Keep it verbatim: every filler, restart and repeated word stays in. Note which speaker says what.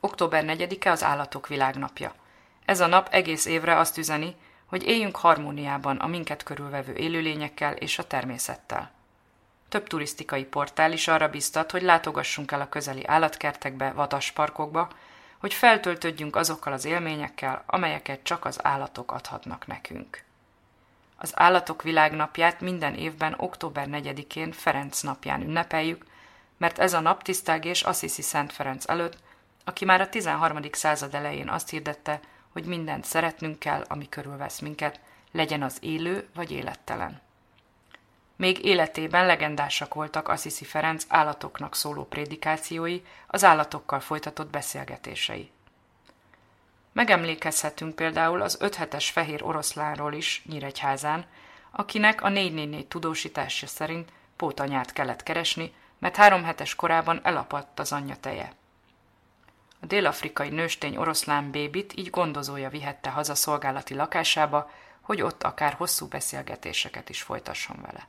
Speaker 1: október negyedike az Állatok Világnapja. Ez a nap egész évre azt üzeni, hogy éljünk harmóniában a minket körülvevő élőlényekkel és a természettel. Több turisztikai portál is arra biztat, hogy látogassunk el a közeli állatkertekbe, vadasparkokba, hogy feltöltődjünk azokkal az élményekkel, amelyeket csak az állatok adhatnak nekünk. Az Állatok Világnapját minden évben október negyedikén Ferenc napján ünnepeljük, mert ez a nap tisztelgés Assisi Szent Ferenc előtt, aki már a tizenharmadik század elején azt hirdette, hogy mindent szeretnünk kell, ami körülvesz minket, legyen az élő vagy élettelen. Még életében legendásak voltak Assisi Ferenc állatoknak szóló prédikációi, az állatokkal folytatott beszélgetései. Megemlékezhetünk például az öt hetes fehér oroszlánról is Nyíregyházán, akinek a négy négy négy tudósítása szerint pótanyát kellett keresni, mert három hetes korában elapadt az anyja teje. A dél-afrikai nőstény oroszlán bébit így gondozója vihette haza szolgálati lakásába, hogy ott akár hosszú beszélgetéseket is folytasson vele.